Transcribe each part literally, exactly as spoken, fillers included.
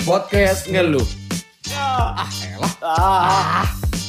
Podcast ngeluh. Ah, elah. Ah.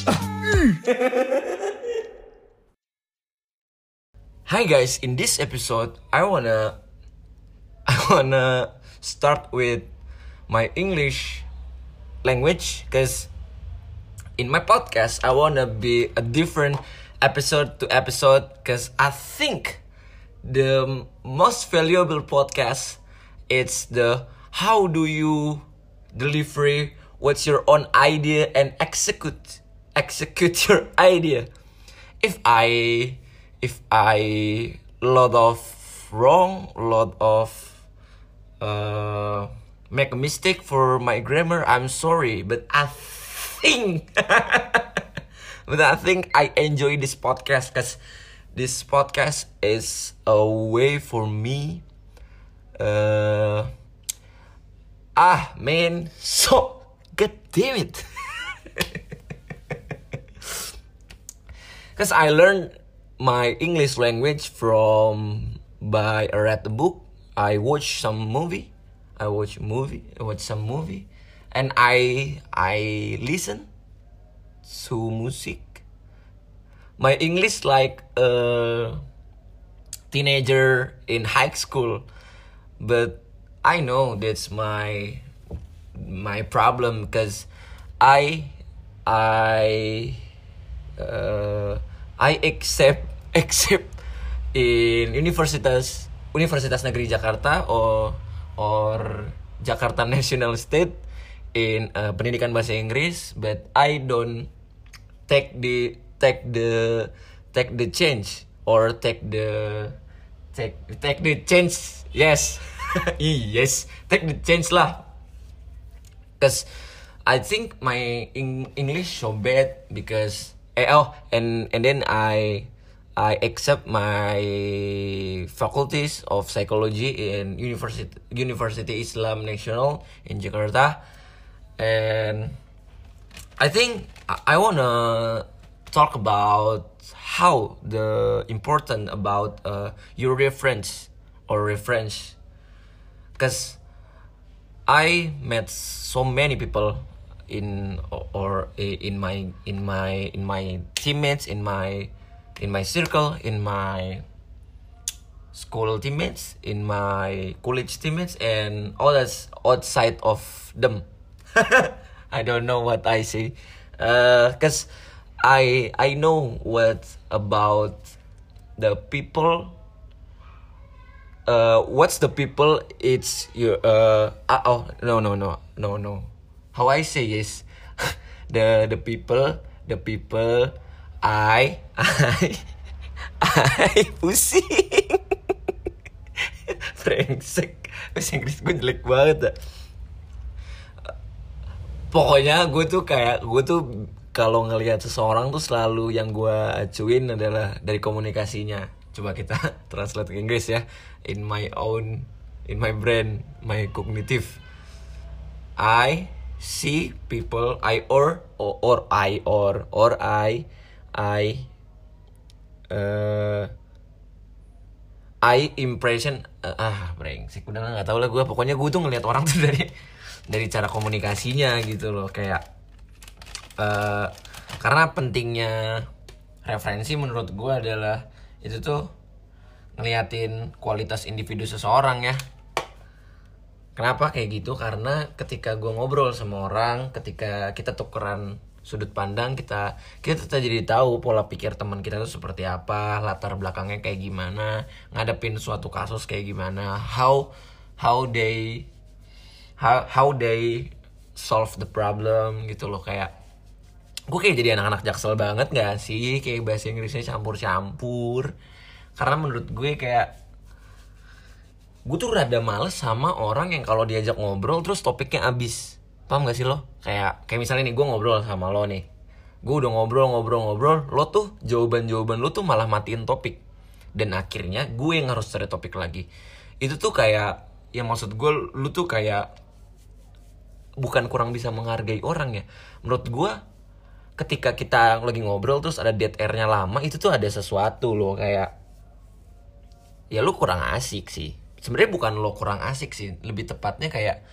Hi guys, in this episode, I wanna, I wanna start with my English language, cause in my podcast, I wanna be a different episode to episode, cause I think the most valuable podcast, it's the how do you deliver what's your own idea and execute, execute your idea. If I If I lot of wrong, lot of uh, make a mistake for my grammar, I'm sorry. But I think, but I think I enjoy this podcast because this podcast is a way for me. Uh, ah man, so god damn it, because I learned my English language from by I read the book, I watch some movie, I watch movie, I watch some movie, and I I listen to music. My English like a teenager in high school, but I know that's my my problem because I I uh, I accept accept in Universitas Universitas Negeri Jakarta or or Jakarta National State in uh, pendidikan bahasa Inggris, but I don't take the take the take the change or take the take take the change yes yes take the change lah, because I think my in- English so bad because Eh, oh, and and then I I accept my faculties of psychology in University University Islam National in Jakarta, and I think I wanna talk about how the important about uh, your reference or reference, because I met so many people in or in my in my in my teammates, in my in my circle, in my school teammates, in my college teammates, and all that's outside of them. I don't know what I say, uh, cause I I know what about the people. Uh, what's the people? It's your uh, uh oh no no no no no. How I say is the the people the people I I I pusing. Brengsek, bahasa Inggris gue jelek banget dah. Pokoknya gue tuh kayak gue tuh kalau ngelihat seseorang tuh selalu yang gue acuin adalah dari komunikasinya. Coba kita translate ke Inggris ya. In my own, in my brain, my cognitive, I see people, I or or, or I or or I I uh, I impression uh, ah brengsek udah nggak tahu lah gue, pokoknya gue tuh ngelihat orang tuh dari dari cara komunikasinya gitu loh, kayak uh, karena pentingnya referensi menurut gue adalah itu tuh ngeliatin kualitas individu seseorang ya. Kenapa kayak gitu? Karena ketika gue ngobrol sama orang, ketika kita tukeran sudut pandang, kita kita tetap jadi tahu pola pikir teman kita tuh seperti apa, latar belakangnya kayak gimana, ngadepin suatu kasus kayak gimana, how how they how how they solve the problem gitu loh. Kayak gue kayak jadi anak-anak Jaksel banget gak sih? Kayak bahasa Inggrisnya campur-campur. Karena menurut gue kayak gue tuh rada males sama orang yang kalau diajak ngobrol terus topiknya abis. Paham gak sih lo? Kayak kayak misalnya nih gue ngobrol sama lo nih, gue udah ngobrol-ngobrol-ngobrol, lo tuh jawaban-jawaban lo tuh malah matiin topik, dan akhirnya gue yang harus cari topik lagi. Itu tuh kayak, ya maksud gue lo tuh kayak bukan kurang bisa menghargai orang ya. Menurut gue ketika kita lagi ngobrol terus ada dead airnya lama, itu tuh ada sesuatu loh, kayak ya lo kurang asik sih. Sebenarnya bukan lo kurang asik sih, lebih tepatnya kayak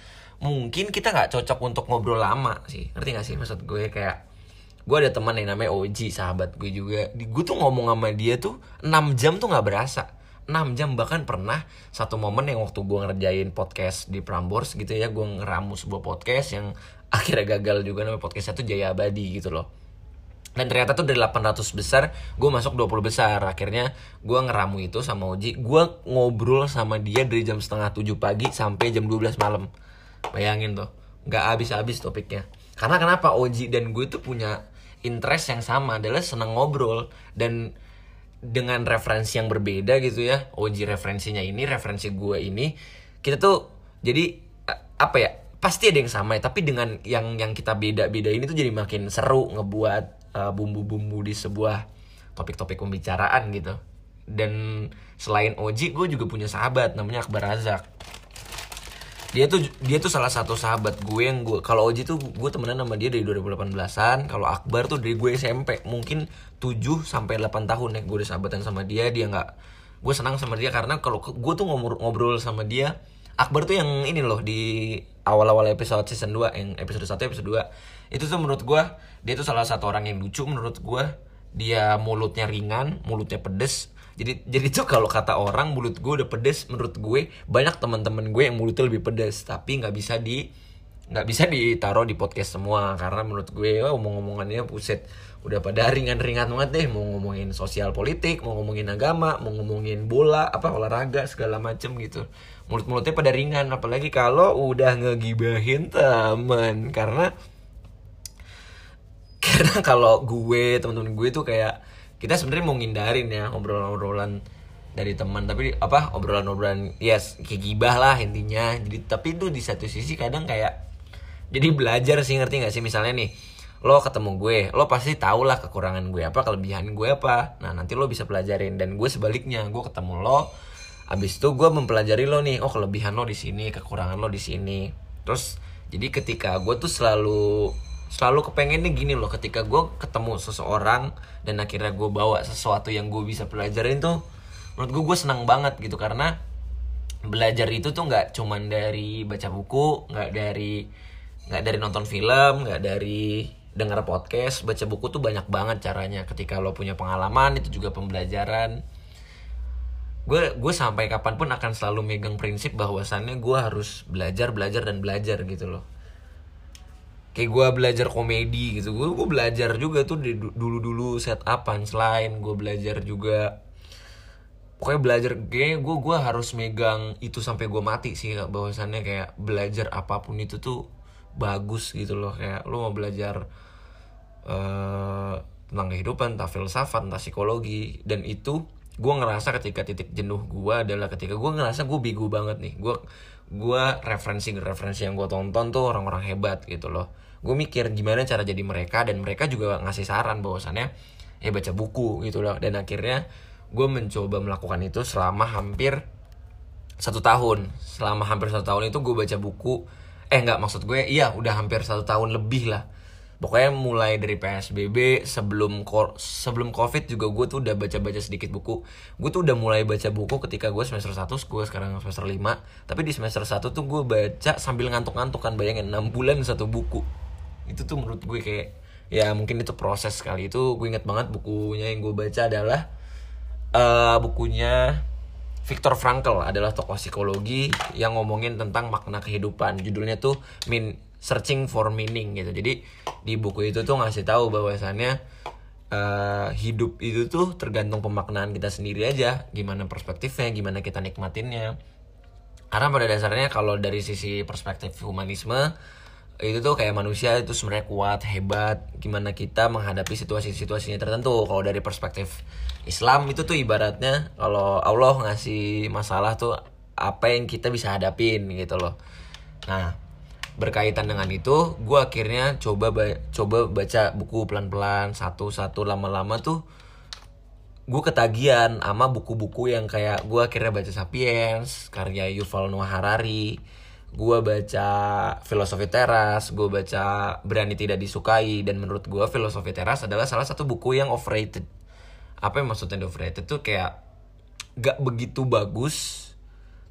mungkin kita nggak cocok untuk ngobrol lama sih, ngerti nggak sih maksud gue? Kayak gue ada teman yang namanya Oji, sahabat gue juga, gue tuh ngomong sama dia tuh enam jam tuh nggak berasa, enam jam. Bahkan pernah satu momen yang waktu gue ngerjain podcast di Prambors gitu ya, gue ngeramu sebuah podcast yang akhirnya gagal juga, namanya podcastnya tuh Jaya Abadi gitu loh. Dan ternyata tuh dari delapan ratus besar gue masuk dua puluh besar. Akhirnya gue ngeramu itu sama Oji. Gue ngobrol sama dia dari jam setengah tujuh pagi sampai jam dua belas malam. Bayangin tuh, gak habis-habis topiknya. Karena kenapa? Oji dan gue tuh punya interest yang sama, adalah seneng ngobrol. Dan dengan referensi yang berbeda gitu ya, Oji referensinya ini, referensi gue ini, kita tuh jadi apa ya, pasti ada yang sama ya, tapi dengan yang yang kita beda-beda ini tuh jadi makin seru ngebuat Uh, bumbu-bumbu di sebuah topik-topik pembicaraan gitu. Dan selain Oji, gue juga punya sahabat namanya Akbar Razak. Dia tuh dia tuh salah satu sahabat gue yang gue, kalau Oji tuh gue temenan sama dia dari dua ribu delapan belasan, kalau Akbar tuh dari gue S M P, mungkin tujuh sampai delapan tahun ya gue udah sahabatan sama dia. Dia nggak, gue senang sama dia karena kalau gue tuh ngobrol, ngobrol sama dia. Akbar tuh yang ini loh, di awal-awal episode season dua, yang episode satu, episode dua, itu tuh menurut gue dia tuh salah satu orang yang lucu menurut gue. Dia mulutnya ringan, mulutnya pedes. Jadi jadi tuh kalau kata orang mulut gue udah pedes, menurut gue banyak teman-teman gue yang mulutnya lebih pedes, tapi nggak bisa di nggak bisa ditaruh di podcast semua, karena menurut gue oh, omong-omongannya puset udah pada ringan-ringan banget deh. Mau ngomongin sosial politik, mau ngomongin agama, mau ngomongin bola, apa olahraga segala macem gitu. Mulut-mulutnya pada ringan, apalagi kalau udah ngegibahin teman. Karena karena kalau gue, teman-teman gue tuh kayak kita sebenarnya mau ngindarin ya obrolan-obrolan dari teman, tapi apa obrolan-obrolan yes kayak gibah lah intinya. Jadi tapi itu di satu sisi kadang kayak jadi belajar sih, ngerti nggak sih? Misalnya nih lo ketemu gue, lo pasti tau lah kekurangan gue apa, kelebihan gue apa. Nah nanti lo bisa pelajarin. Dan gue sebaliknya, gue ketemu lo, abis itu gue mempelajari lo nih, oh kelebihan lo di sini, kekurangan lo di sini. Terus jadi ketika gue tuh selalu selalu kepengennya gini loh, ketika gue ketemu seseorang dan akhirnya gue bawa sesuatu yang gue bisa pelajarin tuh, menurut gue gue senang banget gitu. Karena belajar itu tuh nggak cuman dari baca buku, nggak dari nggak dari nonton film, nggak dari dengar podcast. Baca buku tuh banyak banget caranya. Ketika lo punya pengalaman, itu juga pembelajaran. Gue gue sampai kapanpun akan selalu megang prinsip bahwasannya gue harus belajar, belajar dan belajar gitu loh. Kayak gue belajar komedi gitu, gue gue belajar juga tuh dulu-dulu set up punchline. Gue belajar juga, pokoknya belajar kayak gue gue harus megang itu sampai gue mati sih. Bahwasannya kayak belajar apapun itu tuh bagus gitu loh. Kayak lo mau belajar uh, tentang kehidupan, entah filsafat, entah psikologi. Dan itu gue ngerasa ketika titik jenuh gue adalah ketika gue ngerasa gue bego banget nih. Gue gue referensi referensi yang gue tonton tuh orang-orang hebat gitu loh. Gue mikir gimana cara jadi mereka, dan mereka juga ngasih saran bahwasannya ya baca buku gitu loh. Dan akhirnya gue mencoba melakukan itu selama hampir satu tahun. Selama hampir satu tahun itu gue baca buku. Eh nggak, maksud gue iya udah hampir satu tahun lebih lah. Pokoknya mulai dari P S B B, sebelum sebelum Covid juga gue tuh udah baca-baca sedikit buku. Gue tuh udah mulai baca buku ketika gue semester satu, gue sekarang semester lima. Tapi di semester satu tuh gue baca sambil ngantuk-ngantuk kan, bayangin enam bulan satu buku. Itu tuh menurut gue kayak ya mungkin itu proses kali. Itu gue inget banget bukunya yang gue baca adalah uh, bukunya Viktor Frankl, adalah tokoh psikologi yang ngomongin tentang makna kehidupan. Judulnya tuh Min Searching for Meaning gitu. Jadi di buku itu tuh ngasih tahu bahwasannya uh, hidup itu tuh tergantung pemaknaan kita sendiri aja, gimana perspektifnya, gimana kita nikmatinnya. Karena pada dasarnya kalau dari sisi perspektif humanisme itu tuh kayak manusia itu sebenarnya kuat, hebat, gimana kita menghadapi situasi-situasinya tertentu. Kalau dari perspektif Islam itu tuh ibaratnya kalau Allah ngasih masalah tuh apa yang kita bisa hadapin gitu loh. Nah, berkaitan dengan itu, gue akhirnya coba ba- coba baca buku pelan-pelan, satu-satu. Lama-lama tuh gue ketagihan sama buku-buku yang kayak gue akhirnya baca Sapiens, karya Yuval Noah Harari. Gue baca Filosofi Teras, gue baca Berani Tidak Disukai. Dan menurut gue Filosofi Teras adalah salah satu buku yang overrated. Apa yang maksudnya overrated tuh kayak gak begitu bagus,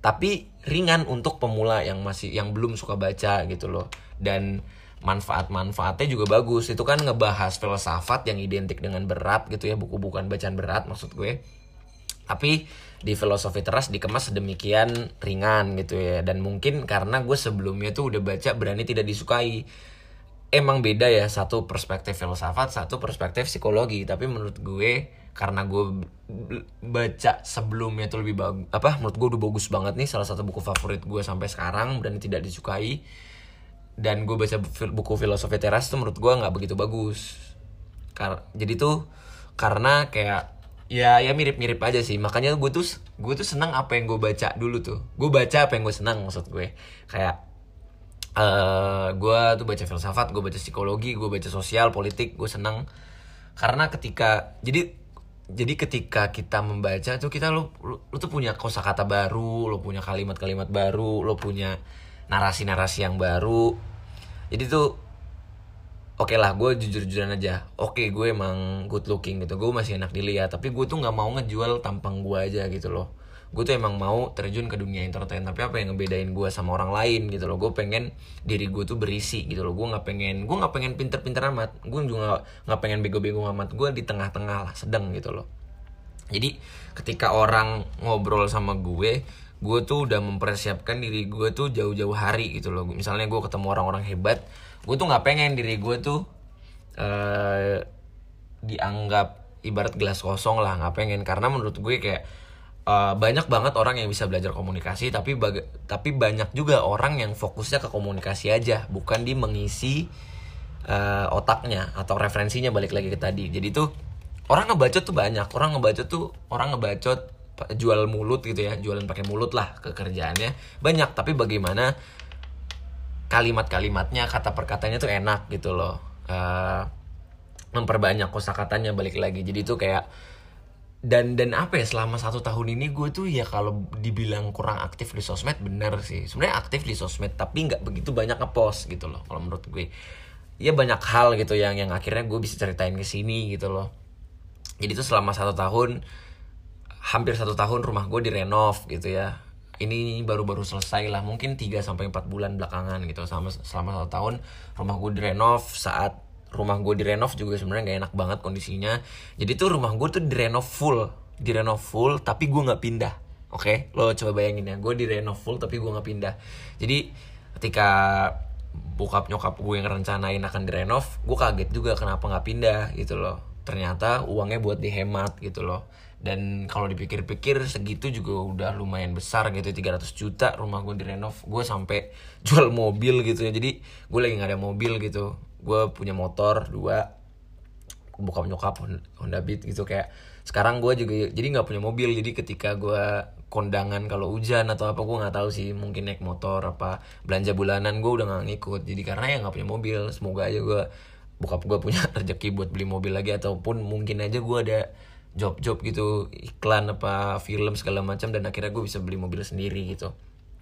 tapi ringan untuk pemula yang masih yang belum suka baca gitu loh. Dan manfaat-manfaatnya juga bagus. Itu kan ngebahas filsafat yang identik dengan berat gitu ya, buku bukan bacaan berat maksud gue. Tapi di filosofi teras dikemas sedemikian ringan gitu ya. Dan mungkin karena gue sebelumnya tuh udah baca Berani Tidak Disukai. Emang beda ya, satu perspektif filsafat, satu perspektif psikologi. Tapi menurut gue karena gue baca sebelumnya tuh lebih bagus, apa menurut gue udah bagus banget nih, salah satu buku favorit gue sampai sekarang, Berani Tidak Disukai. Dan gue baca buku filosofi teras tuh menurut gue nggak begitu bagus. Kar- jadi tuh karena kayak ya ya mirip-mirip aja sih. Makanya gue tuh gue tuh senang apa yang gue baca dulu tuh. Gue baca apa yang gue senang maksud gue. Kayak uh, gue tuh baca filsafat, gue baca psikologi, gue baca sosial, politik, gue senang. Karena ketika jadi jadi ketika kita membaca tuh kita lo lo, lo tuh punya kosakata baru, lo punya kalimat-kalimat baru, lo punya narasi-narasi yang baru. Jadi tuh oke okay lah, gue jujur-jujuran aja. Oke, okay, gue emang good looking gitu, gue masih enak dilihat. Tapi gue tuh nggak mau ngejual tampang gue aja gitu loh. Gue tuh emang mau terjun ke dunia entertain. Tapi apa yang ngebedain gue sama orang lain gitu loh. Gue pengen diri gue tuh berisi gitu loh. Gue nggak pengen, gue nggak pengen pinter-pinter amat. Gue juga nggak pengen bego-bego amat. Gue di tengah-tengah lah, sedang gitu loh. Jadi ketika orang ngobrol sama gue, gue tuh udah mempersiapkan diri gue tuh jauh-jauh hari gitu loh. Misalnya gue ketemu orang-orang hebat, gue tuh nggak pengen diri gue tuh uh, dianggap ibarat gelas kosong lah, nggak pengen. Karena menurut gue kayak uh, banyak banget orang yang bisa belajar komunikasi, tapi baga- tapi banyak juga orang yang fokusnya ke komunikasi aja, bukan di mengisi uh, otaknya atau referensinya. Balik lagi ke tadi, jadi tuh orang ngebacot tuh banyak, orang ngebacot tuh orang ngebacot jual mulut gitu ya, jualan pakai mulut lah kekerjaannya banyak, tapi bagaimana kalimat-kalimatnya, kata perkatanya tuh enak gitu loh, uh, memperbanyak kosakatanya balik lagi. Jadi tuh kayak dan dan apa ya, selama satu tahun ini gue tuh ya kalau dibilang kurang aktif di sosmed bener sih, sebenarnya aktif di sosmed tapi nggak begitu banyak ngepost gitu loh. Kalau menurut gue ya banyak hal gitu yang yang akhirnya gue bisa ceritain ke sini gitu loh. Jadi tuh selama satu tahun hampir satu tahun rumah gue direnov gitu ya. Ini baru-baru selesai lah, mungkin tiga sampai empat bulan belakangan gitu. Selama, selama satu tahun rumah gue direnov. Saat rumah gue direnov juga sebenarnya gak enak banget kondisinya. Jadi tuh rumah gue tuh direnov full. Direnov full tapi gue gak pindah. Oke, okay? Lo coba bayangin ya, gue direnov full tapi gue gak pindah. Jadi ketika bokap nyokap gue yang rencanain akan direnov, gue kaget juga kenapa gak pindah gitu loh. Ternyata uangnya buat dihemat gitu loh. Dan kalau dipikir-pikir segitu juga udah lumayan besar gitu, tiga ratus juta rumah gue direnov. Gue sampai jual mobil gitu ya. Jadi gue lagi gak ada mobil gitu. Gue punya motor dua, bokap nyokap Honda Beat gitu. Kayak sekarang gue juga jadi gak punya mobil. Jadi ketika gue kondangan kalau hujan atau apa, gue gak tahu sih, mungkin naik motor apa belanja bulanan gue udah gak ngikut. Jadi karena ya gak punya mobil. Semoga aja gue bokap gue punya rezeki buat beli mobil lagi, ataupun mungkin aja gue ada job-job gitu, iklan apa film segala macam, dan akhirnya gue bisa beli mobil sendiri gitu.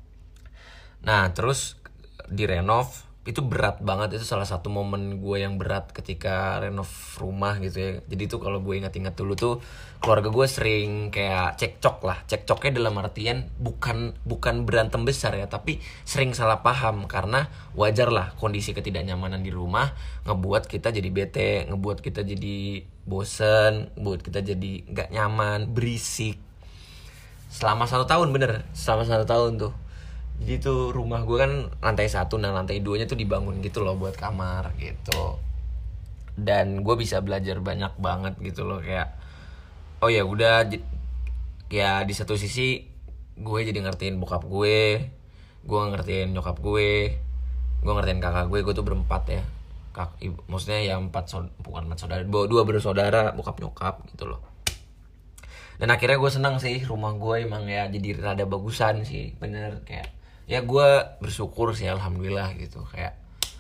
Nah terus direnov itu berat banget. Itu salah satu momen gue yang berat ketika renov rumah gitu ya. Jadi tuh kalau gue ingat-ingat dulu tuh keluarga gue sering kayak cekcok lah. Cekcoknya dalam artian bukan bukan berantem besar ya, tapi sering salah paham. Karena wajar lah kondisi ketidaknyamanan di rumah ngebuat kita jadi bete, ngebuat kita jadi bosen, buat kita jadi gak nyaman, berisik. Selama satu tahun bener, selama satu tahun tuh. Jadi tuh rumah gue kan lantai satu, nah lantai duanya tuh dibangun gitu loh buat kamar gitu. Dan gue bisa belajar banyak banget gitu loh, kayak oh ya udah, ya di satu sisi gue jadi ngertiin bokap gue, gue ngertiin nyokap gue, gue ngertiin kakak gue. Gue tuh berempat ya, kak, ibu, maksudnya ya empat saudara, bukan empat saudara, dua bersaudara, bokap nyokap gitu loh. Dan akhirnya gue senang sih, rumah gue emang ya jadi rada bagusan sih, bener. Kayak ya gue bersyukur sih, alhamdulillah gitu. Kayak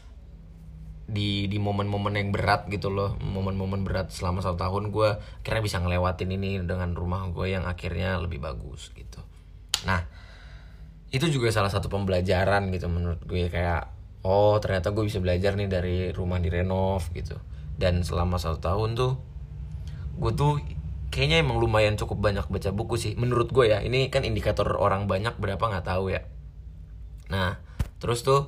di di momen-momen yang berat gitu loh, momen-momen berat selama satu tahun, gue akhirnya bisa ngelewatin ini dengan rumah gue yang akhirnya lebih bagus gitu. Nah itu juga salah satu pembelajaran gitu menurut gue, kayak oh ternyata gue bisa belajar nih dari rumah direnov gitu. Dan selama satu tahun tuh gue tuh kayaknya emang lumayan cukup banyak baca buku sih menurut gue ya. Ini kan indikator orang banyak berapa nggak tahu ya. Nah terus tuh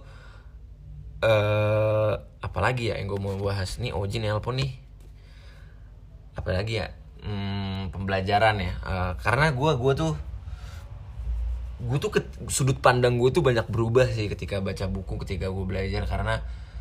uh, apalagi ya yang gue mau bahas nih. Oji nelpon nih. Apalagi ya, hmm, pembelajaran ya. Uh, karena gue gue tuh gue tuh ke, sudut pandang gue tuh banyak berubah sih ketika baca buku, ketika gue belajar. Karena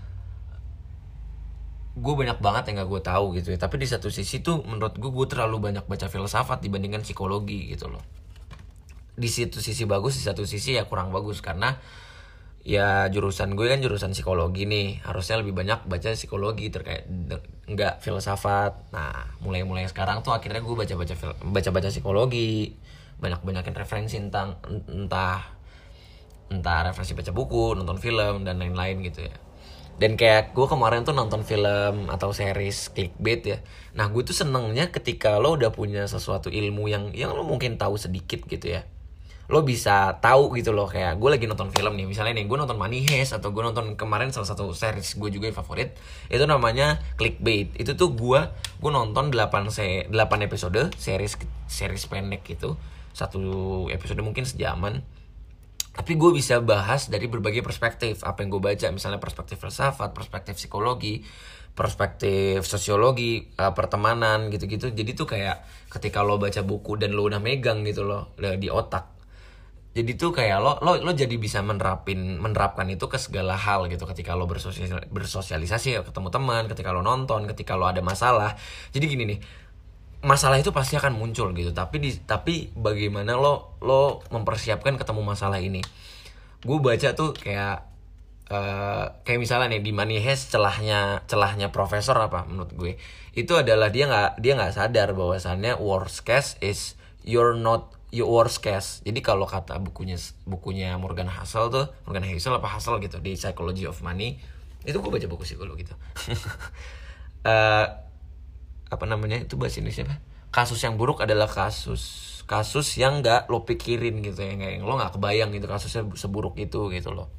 gue banyak banget yang gak gue tahu gitu ya. Tapi di satu sisi tuh menurut gue gue terlalu banyak baca filsafat dibandingkan psikologi gitu loh. Di situ sisi bagus, di satu sisi ya kurang bagus. Karena ya jurusan gue kan jurusan psikologi nih, harusnya lebih banyak baca psikologi terkait de- nggak filsafat. Nah mulai-mulai sekarang tuh akhirnya gue baca-baca fil- baca-baca psikologi, banyak-banyakin referensi tentang entah entah referensi baca buku, nonton film dan lain-lain gitu ya. Dan kayak gue kemarin tuh nonton film atau series clickbait ya. Nah gue tuh senengnya ketika lo udah punya sesuatu ilmu yang yang lo mungkin tahu sedikit gitu ya. Lo bisa tahu gitu loh. Kayak gue lagi nonton film nih, misalnya nih gue nonton Money Heist, atau gue nonton kemarin salah satu series gue juga yang favorit, itu namanya clickbait. Itu tuh gue gue nonton delapan se delapan episode series series pendek gitu. Satu episode mungkin sejaman. Tapi gue bisa bahas dari berbagai perspektif apa yang gue baca. Misalnya perspektif filsafat, perspektif psikologi, perspektif sosiologi, uh, pertemanan gitu-gitu. Jadi tuh kayak ketika lo baca buku dan lo udah megang gitu loh di otak, jadi tuh kayak lo lo lo jadi bisa menerapin menerapkan itu ke segala hal gitu. Ketika lo bersosialisasi, bersosialisasi ketemu teman, ketika lo nonton, ketika lo ada masalah. Jadi gini nih, masalah itu pasti akan muncul gitu. Tapi di tapi bagaimana lo lo mempersiapkan ketemu masalah ini. Gue baca tuh kayak uh, kayak misalnya nih di Money Heist, celahnya celahnya profesor apa menurut gue itu adalah dia nggak dia nggak sadar bahwasannya worst case is you're not your worst case. Jadi kalau kata bukunya bukunya Morgan Housel tuh, Morgan Housel apa Housel gitu, di Psychology of Money. Itu gue baca buku psikologi gitu. uh, apa namanya itu bahasa Indonesia apa? Kasus yang buruk adalah kasus kasus yang nggak lo pikirin gitu ya, yang lo nggak kebayang gitu kasusnya seburuk itu gitu loh.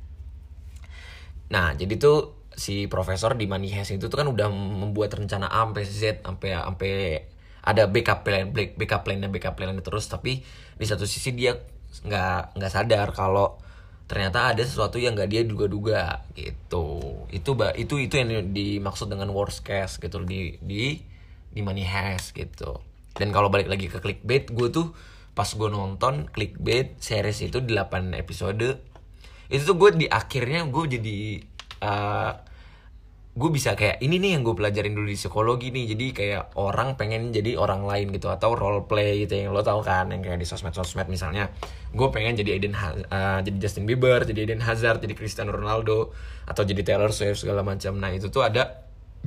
Nah jadi tuh si profesor di Money Heist itu tuh kan udah membuat rencana A sampai Z, sampai sampai ada backup plan, backup plan dan backup plan terus. Tapi di satu sisi dia nggak nggak sadar kalau ternyata ada sesuatu yang nggak dia duga-duga gitu. Itu itu itu yang dimaksud dengan worst case gitu di di di Money Heist gitu. Dan kalau balik lagi ke clickbait, gue tuh pas gue nonton clickbait series itu delapan episode, itu tuh gue di akhirnya gue jadi uh, gue bisa kayak ini nih yang gue pelajarin dulu di psikologi nih. Jadi kayak orang pengen jadi orang lain gitu, atau role play gitu yang lo tau kan, yang kayak di sosmed-sosmed misalnya gue pengen jadi Eden uh, jadi Justin Bieber, jadi Eden Hazard, jadi Cristiano Ronaldo, atau jadi Taylor Swift segala macam. Nah itu tuh ada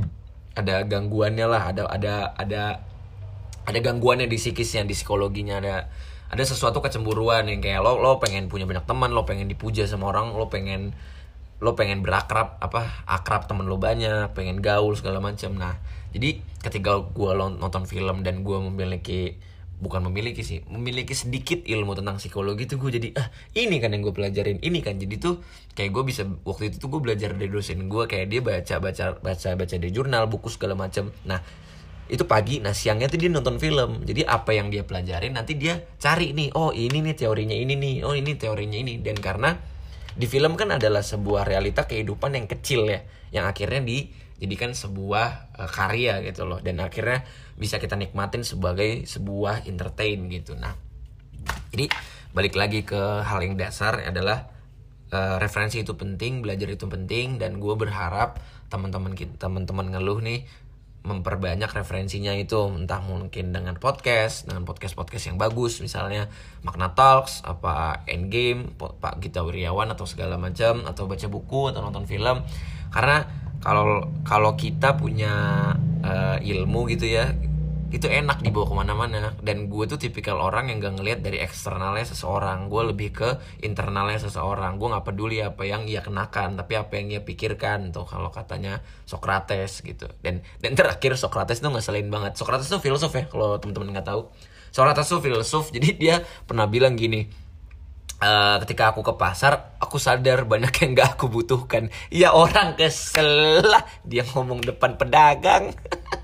ada gangguannya lah, ada ada ada ada gangguannya di psikisnya, di psikologinya. Ada ada sesuatu kecemburuan yang kayak lo lo pengen punya banyak teman, lo pengen dipuja sama orang, lo pengen lo pengen berakrab apa akrab temen lo banyak, pengen gaul segala macam. Nah jadi ketika gue nonton film dan gue memiliki bukan memiliki sih memiliki sedikit ilmu tentang psikologi tuh, gue jadi ah ini kan yang gue pelajarin ini kan. Jadi tuh kayak gue bisa waktu itu tuh gue belajar dari dosen gue, kayak dia baca baca baca baca di jurnal, buku segala macam. Nah itu pagi, nah siangnya tuh dia nonton film. Jadi apa yang dia pelajarin nanti dia cari nih, oh ini nih teorinya ini nih, oh ini teorinya ini. Dan karena di film kan adalah sebuah realita kehidupan yang kecil ya, yang akhirnya dijadikan sebuah uh, karya gitu loh, dan akhirnya bisa kita nikmatin sebagai sebuah entertain gitu. Nah jadi balik lagi ke hal yang dasar adalah uh, referensi itu penting, belajar itu penting. Dan gue berharap teman-teman kita teman-teman ngeluh nih memperbanyak referensinya itu, entah mungkin dengan podcast, dengan podcast-podcast yang bagus, misalnya Makna Talks, apa Endgame, Pak Gita Wirjawan atau segala macam, atau baca buku atau nonton film. Karena kalau kalau kita punya uh, ilmu gitu ya, itu enak dibawa kemana-mana. Dan gue tuh tipikal orang yang gak ngelihat dari eksternalnya seseorang, gue lebih ke internalnya seseorang. Gue gak peduli apa yang ia kenakan, tapi apa yang ia pikirkan tuh, kalau katanya Socrates gitu. Dan dan terakhir Socrates tuh ngeselin banget. Socrates tuh filsuf ya, kalau teman-teman nggak tahu. Socrates tuh filsuf, jadi dia pernah bilang gini, e, ketika aku ke pasar, aku sadar banyak yang gak aku butuhkan. Ya orang kesel lah, dia ngomong depan pedagang.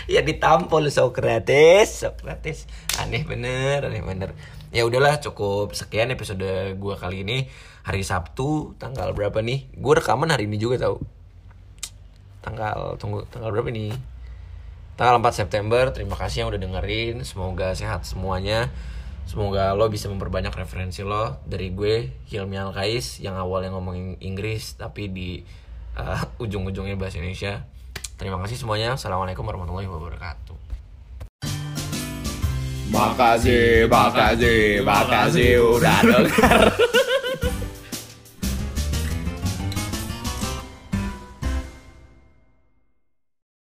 Ya ditampol Socrates, Socrates. Aneh bener, aneh bener. Ya udahlah, cukup sekian episode gue kali ini. Hari Sabtu, tanggal berapa nih? Gue rekaman hari ini juga tau. Tanggal, tunggu, tanggal berapa nih? Tanggal empat September. Terima kasih yang udah dengerin. Semoga sehat semuanya. Semoga lo bisa memperbanyak referensi lo. Dari gue, Hilmi Alkais, yang awalnya ngomongin Inggris tapi di uh, ujung-ujungnya bahasa Indonesia. Terima kasih semuanya. Assalamualaikum warahmatullahi wabarakatuh. Makasih, makasih, makasih udah denger.